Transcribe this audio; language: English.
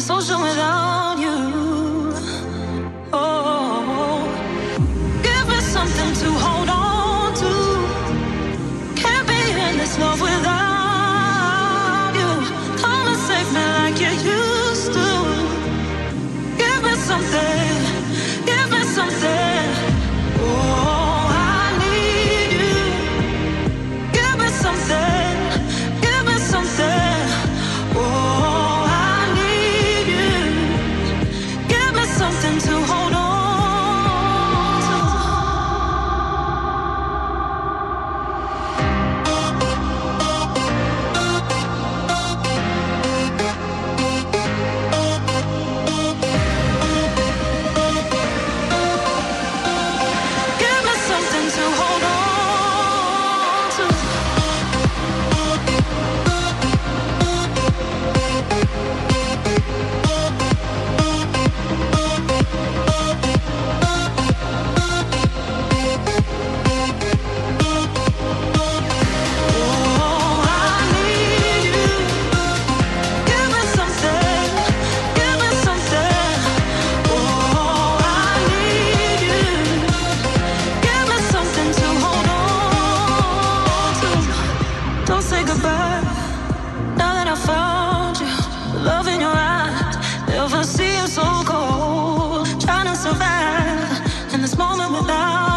ocean without you. Oh, give me something to hold on to. Can't be in this love without you. Come and save me like you used to. Give me something, give me something. Oh, I need you. Give me something, give me something. Oh, I need you. Give me something to hold on to. Give me something to hold on to. Oh, I need you. Give me something, give me something. Oh, I need you. Give me something to hold on to. Don't say goodbye. Now that I found you, love in your eyes, never seems so cold. Trying to survive in this moment without